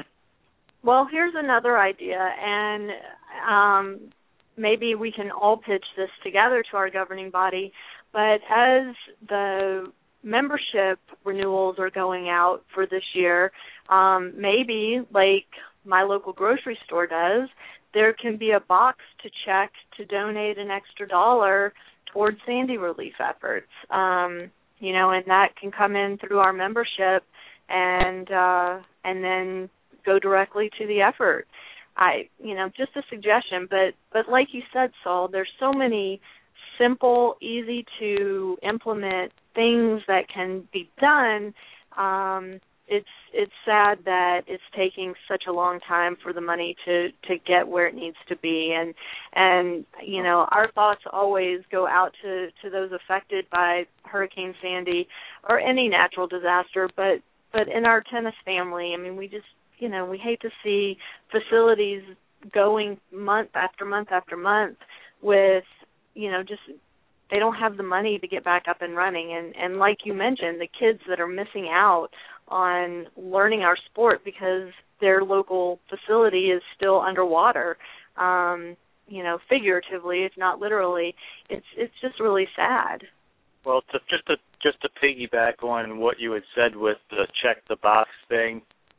Well, here's another idea, and um, maybe we can all pitch this together to our governing body, but as the membership renewals are going out for this year, um, maybe, like my local grocery store does, there can be a box to check to donate an extra dollar towards Sandy relief efforts. Um, you know, and that can come in through our membership and uh, and then go directly to the effort. I, you know, just a suggestion, but, but like you said, Saul, there's so many simple, easy to implement things that can be done. Um, it's it's sad that it's taking such a long time for the money to, to get where it needs to be, and and you know our thoughts always go out to, to those affected by Hurricane Sandy or any natural disaster, but but in our tennis family, I mean, we just you know we hate to see facilities going month after month after month with you know just they don't have the money to get back up and running, and and like you mentioned, the kids that are missing out on learning our sport because their local facility is still underwater, um, you know, figuratively, if not literally. It's it's just really sad. Well, to, just to just to piggyback on what you had said with the check the box thing,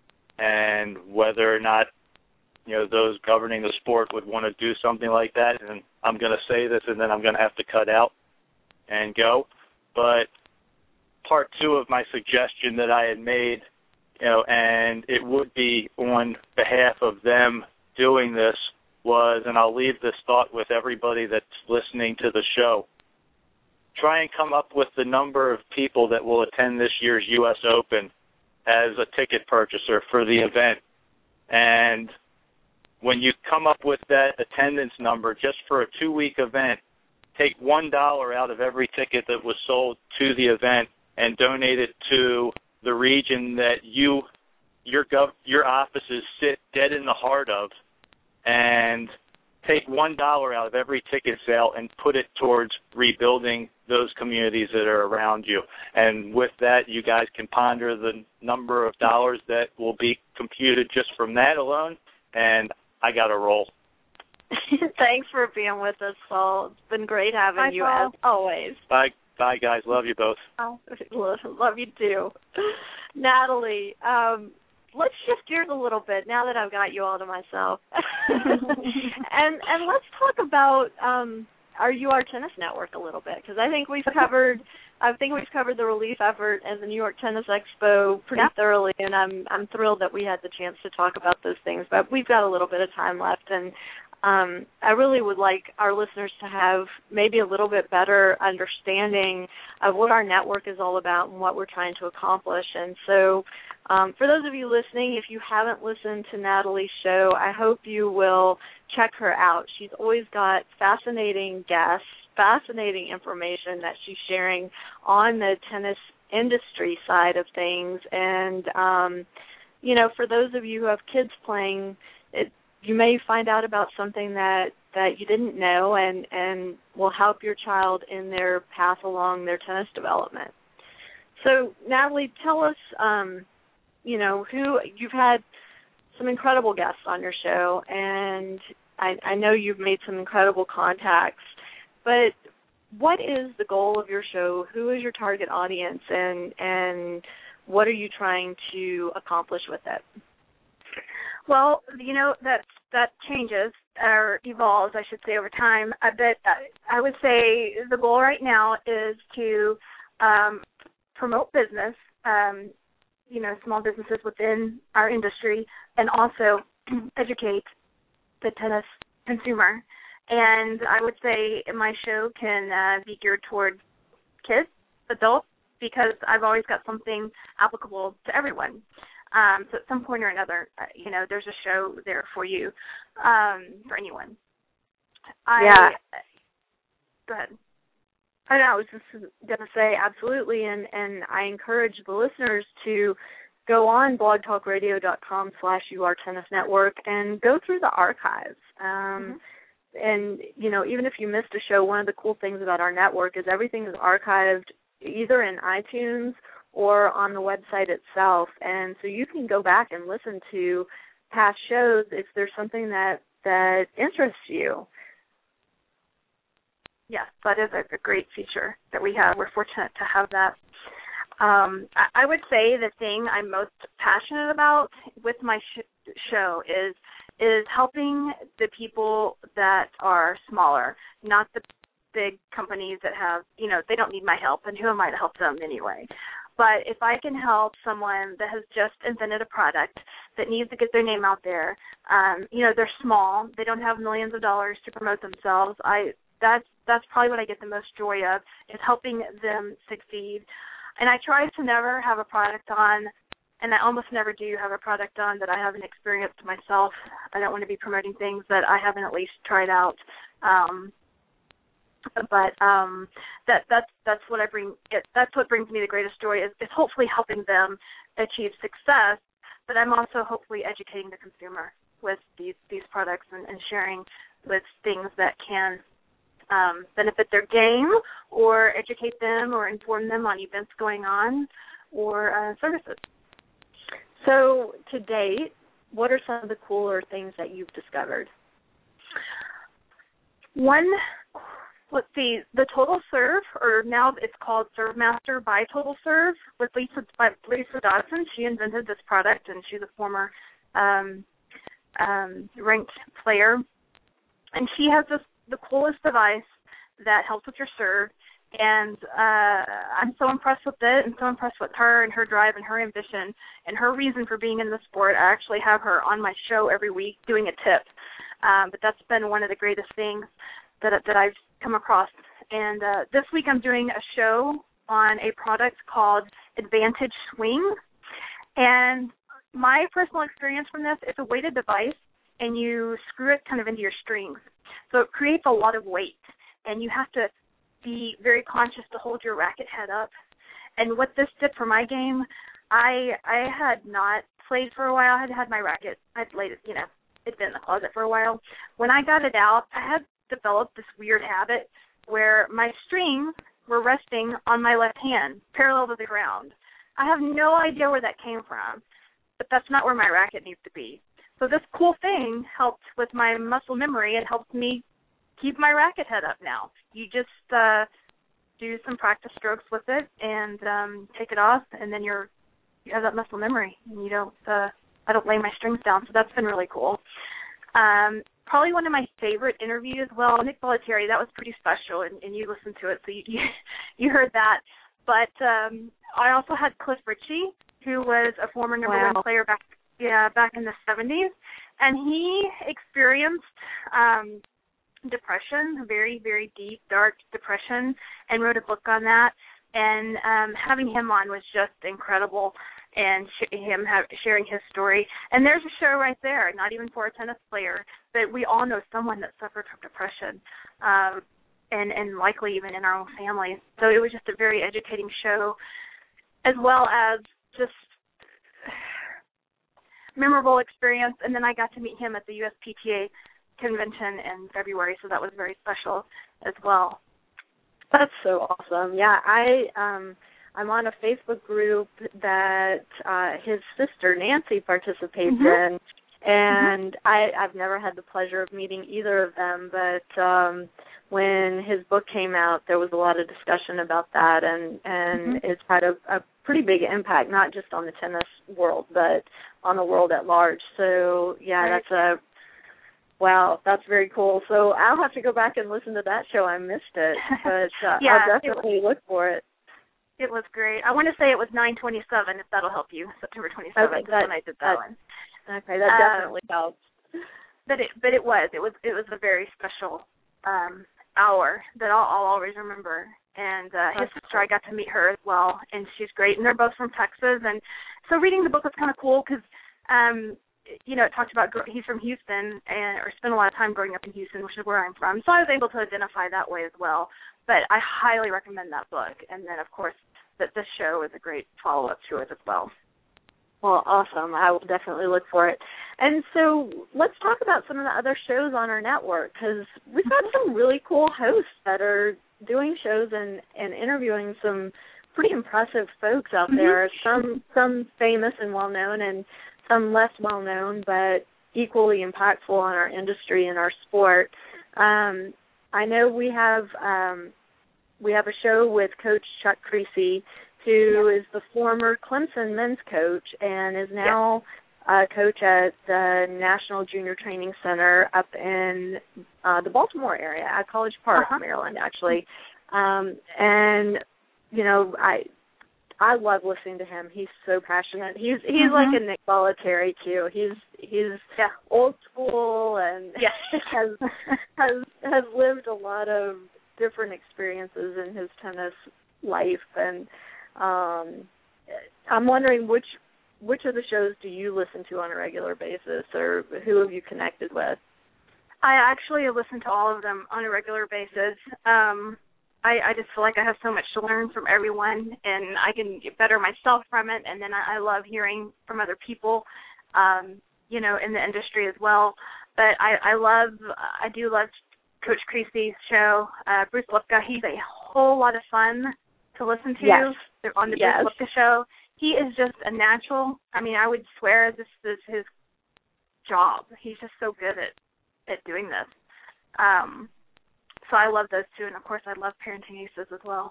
and whether or not you know those governing the sport would want to do something like that. And I'm going to say this, and then I'm going to have to cut out and go, but part two of my suggestion that I had made, you know, and it would be on behalf of them doing this was, and I'll leave this thought with everybody that's listening to the show, try and come up with the number of people that will attend this year's U S Open as a ticket purchaser for the event. And when you come up with that attendance number just for a two-week event, take one dollar out of every ticket that was sold to the event and donate it to the region that you, your gov, your offices sit dead in the heart of, and take one dollar out of every ticket sale and put it towards rebuilding those communities that are around you. And with that, you guys can ponder the number of dollars that will be computed just from that alone, and I got to roll. Thanks for being with us, Saul. It's been great having Bye, you, Saul. as always. Bye, bye, guys. Love you both. Oh, love you too. Natalie, um, let's shift gears a little bit now that I've got you all to myself. and and let's talk about um, our U R Tennis Network a little bit, because I think we've covered I think we've covered the relief effort and the New York Tennis Expo pretty yeah. thoroughly, and I'm I'm thrilled that we had the chance to talk about those things. But we've got a little bit of time left, and Um, I really would like our listeners to have maybe a little bit better understanding of what our network is all about and what we're trying to accomplish. And so um, for those of you listening, if you haven't listened to Natalie's show, I hope you will check her out. She's always got fascinating guests, fascinating information that she's sharing on the tennis industry side of things. And, um, you know, for those of you who have kids playing, it, you may find out about something that, that you didn't know and, and will help your child in their path along their tennis development. So, Natalie, tell us, um, you know, who you've had some incredible guests on your show, and I, I know you've made some incredible contacts, but what is the goal of your show? Who is your target audience, and and what are you trying to accomplish with it? Well, you know, that that changes or evolves, I should say, over time. Uh, but I would say the goal right now is to um, promote business, um, you know, small businesses within our industry, and also educate the tennis consumer. And I would say my show can uh, be geared toward kids, adults, because I've always got something applicable to everyone. Um, so at some point or another, uh, you know, there's a show there for you, um, for anyone. I, yeah. Go ahead. I know, I was just going to say absolutely, and, and I encourage the listeners to go on blogtalkradio.com slash URTennisNetwork and go through the archives. Um, mm-hmm. And, you know, even if you missed a show, one of the cool things about our network is everything is archived either in iTunes or on the website itself. And so you can go back and listen to past shows if there's something that, that interests you. Yes, that is a, a great feature that we have. We're fortunate to have that. Um, I, I would say the thing I'm most passionate about with my sh- show is is helping the people that are smaller, not the big companies that have, you know, they don't need my help, and who am I to help them anyway? But if I can help someone that has just invented a product that needs to get their name out there, um, you know, they're small, they don't have millions of dollars to promote themselves, I that's that's probably what I get the most joy of, is helping them succeed. And I try to never have a product on, and I almost never do have a product on that I haven't experienced myself. I don't want to be promoting things that I haven't at least tried out. Um, but um, that that's that's what I bring. It, that's what brings me the greatest joy is, is hopefully helping them achieve success. But I'm also hopefully educating the consumer with these these products and, and sharing with things that can um, benefit their game or educate them or inform them on events going on or uh, services. So to date, what are some of the cooler things that you've discovered? One, let's see, the Total Serve, or now it's called Serve Master by Total Serve, with Lisa, by Lisa Dodson. She invented this product, and she's a former um, um, ranked player. And she has this the coolest device that helps with your serve. And uh, I'm so impressed with it and so impressed with her and her drive and her ambition and her reason for being in the sport. I actually have her on my show every week doing a tip. Um, but that's been one of the greatest things that, that I've come across. And uh, this week I'm doing a show on a product called Advantage Swing. And my personal experience from this, it's a weighted device, and you screw it kind of into your strings. So it creates a lot of weight, and you have to be very conscious to hold your racket head up. And what this did for my game, I I had not played for a while. I had had my racket. I'd laid it, you know, it'd been in the closet for a while. When I got it out, I had developed this weird habit where my strings were resting on my left hand, parallel to the ground. I have no idea where that came from, but that's not where my racket needs to be. So this cool thing helped with my muscle memory. It helped me keep my racket head up now. You just uh, do some practice strokes with it and um, take it off, and then you're you have that muscle memory, and you don't. Uh, I don't lay my strings down, so that's been really cool. Um, probably one of my favorite interviews. Well, Nick Bollettieri, that was pretty special, and, and you listened to it, so you you, you heard that. But um, I also had Cliff Richey, who was a former number wow. one player back. Yeah, back in the seventies, and he experienced um, depression, very, very deep, dark depression, and wrote a book on that. And um, having him on was just incredible, and sh- him have, sharing his story. And there's a show right there, not even for a tennis player, but we all know someone that suffered from depression, um, and, and likely even in our own families. So it was just a very educating show, as well as just memorable experience. And then I got to meet him at the U S P T A convention in February, so that was very special as well. That's so awesome. Yeah, I um I'm on a Facebook group that uh his sister Nancy participates mm-hmm. in, and mm-hmm. I I've never had the pleasure of meeting either of them, but um when his book came out, there was a lot of discussion about that, and and mm-hmm. it's had a, a pretty big impact, not just on the tennis world, but on the world at large. So, yeah, right. that's a, wow, that's very cool. So I'll have to go back and listen to that show. I missed it, but uh, yeah, I'll definitely was, look for it. It was great. I want to say it was nine twenty-seven, if that'll help you, September twenty-seventh, okay, that, when I did that, that one. Okay, that definitely um, helps. But it, but it was, it was, it was a very special um, hour that I'll, I'll always remember. And uh, his sister, I got to meet her as well, and she's great. And they're both from Texas. And so reading the book was kind of cool because, um, you know, it talked about he's from Houston and or spent a lot of time growing up in Houston, which is where I'm from. So I was able to identify that way as well. But I highly recommend that book. And then, of course, that this show is a great follow-up to it as well. Well, awesome. I will definitely look for it. And so let's talk about some of the other shows on our network, because we've got some really cool hosts that are doing shows and, and interviewing some pretty impressive folks out there, mm-hmm. some some famous and well-known and some less well-known, but equally impactful on our industry and our sport. Um, I know we have um, we have a show with Coach Chuck Creasy, who yep. is the former Clemson men's coach and is now uh, coach at the National Junior Training Center up in uh, the Baltimore area at College Park, uh-huh. Maryland, actually. Um, and, you know, I I love listening to him. He's so passionate. He's he's mm-hmm. like a Nick Bollettieri, too. He's he's yeah. old school and yeah. has, has has lived a lot of different experiences in his tennis life. And um, I'm wondering which which of the shows do you listen to on a regular basis, or who have you connected with? I actually listen to all of them on a regular basis. Um, I, I just feel like I have so much to learn from everyone, and I can get better myself from it. And then I, I love hearing from other people, um, you know, in the industry as well. But I, I love, I do love Coach Creasy's show. Uh, Bruce Lipka, he's a whole lot of fun to listen to yes. on the yes. Bruce Lipka show. He is just a natural. I mean, I would swear this is his job. He's just so good at, at doing this. Um, so I love those two, and of course I love Parenting Aces as well.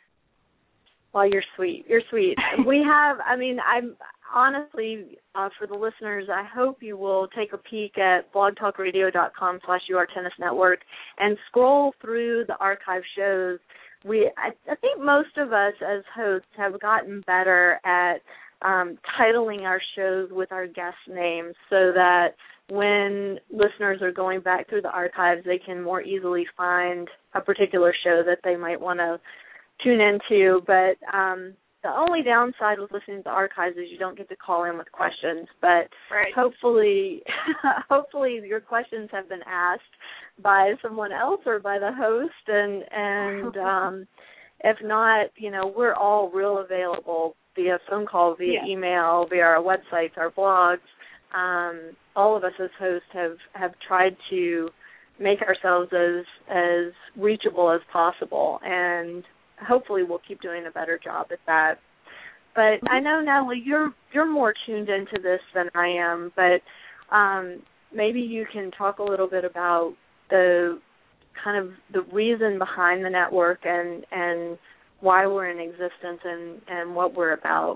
Well, you're sweet. You're sweet. We have, I mean, I'm honestly, uh, for the listeners, I hope you will take a peek at blogtalkradio.com slash URTennisNetwork and scroll through the archive shows. We, I, I think most of us as hosts have gotten better at um, titling our shows with our guest names so that when listeners are going back through the archives, they can more easily find a particular show that they might want to tune into. But um, the only downside with listening to the archives is you don't get to call in with questions. But right. hopefully, hopefully your questions have been asked by someone else or by the host, and and um, if not, you know, we're all real available via phone call, via yeah. email, via our websites, our blogs. Um, all of us as hosts have, have tried to make ourselves as as reachable as possible, and hopefully we'll keep doing a better job at that. But I know, Natalie, you're you're more tuned into this than I am, but um, maybe you can talk a little bit about the kind of the reason behind the network and and why we're in existence and, and what we're about.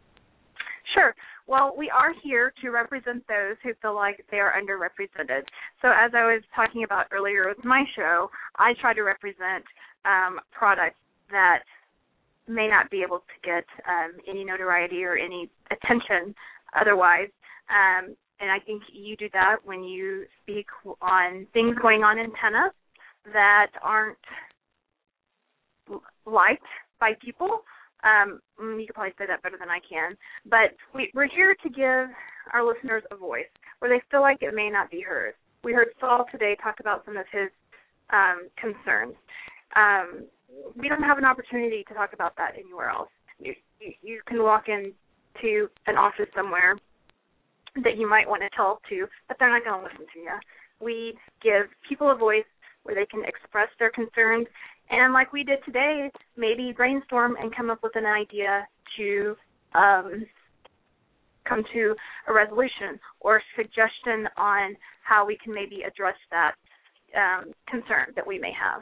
Sure. Well, we are here to represent those who feel like they are underrepresented. So as I was talking about earlier with my show, I try to represent um, products that may not be able to get um, any notoriety or any attention otherwise. Um, and I think you do that when you speak on things going on in tennis that aren't liked by people. Um, you could probably say that better than I can. But we, we're here to give our listeners a voice where they feel like it may not be heard. We heard Saul today talk about some of his um, concerns. Um, we don't have an opportunity to talk about that anywhere else. You, you, you can walk into an office somewhere that you might want to talk to, but they're not going to listen to you. We give people a voice where they can express their concerns, and like we did today, maybe brainstorm and come up with an idea to um, come to a resolution or suggestion on how we can maybe address that um, concern that we may have.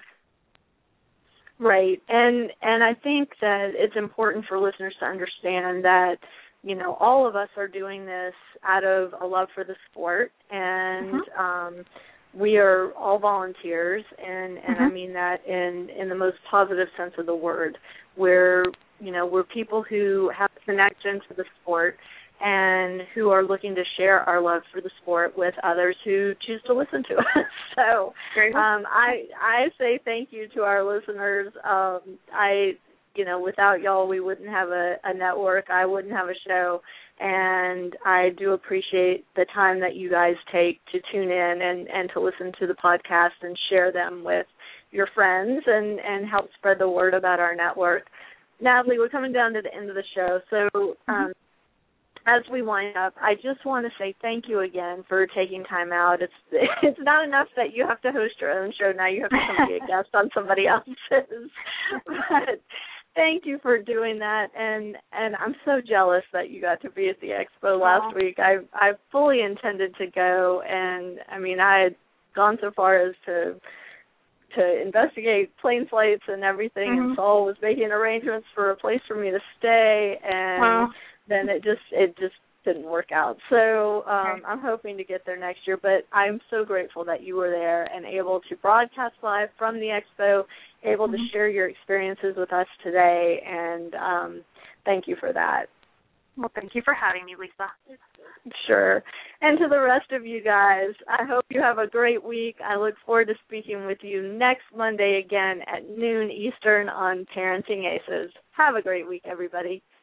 Right, and and I think that it's important for listeners to understand that, you know, all of us are doing this out of a love for the sport, and mm-hmm. um, we are all volunteers, and, and mm-hmm. I mean that in, in the most positive sense of the word. We're, you know, we're people who have a connection to the sport and who are looking to share our love for the sport with others who choose to listen to us. So um, I I say thank you to our listeners. Um, I, you know, without y'all, we wouldn't have a, a network. I wouldn't have a show. And I do appreciate the time that you guys take to tune in and, and to listen to the podcast and share them with your friends and, and help spread the word about our network. Natalie, we're coming down to the end of the show. So um, as we wind up, I just want to say thank you again for taking time out. It's it's not enough that you have to host your own show. Now you have to come be a guest on somebody else's. But thank you for doing that, and, and I'm so jealous that you got to be at the expo last oh. week. I I fully intended to go, and I mean I had gone so far as to to investigate plane flights and everything, mm-hmm. and Saul was making arrangements for a place for me to stay, and wow. then it just it just didn't work out. So um, Okay. I'm hoping to get there next year. But I'm so grateful that you were there and able to broadcast live from the expo, able Mm-hmm. to share your experiences with us today, and um, thank you for that. Well, thank you for having me, Lisa. Sure. And to the rest of you guys, I hope you have a great week. I look forward to speaking with you next Monday again at noon Eastern on Parenting Aces. Have a great week, everybody.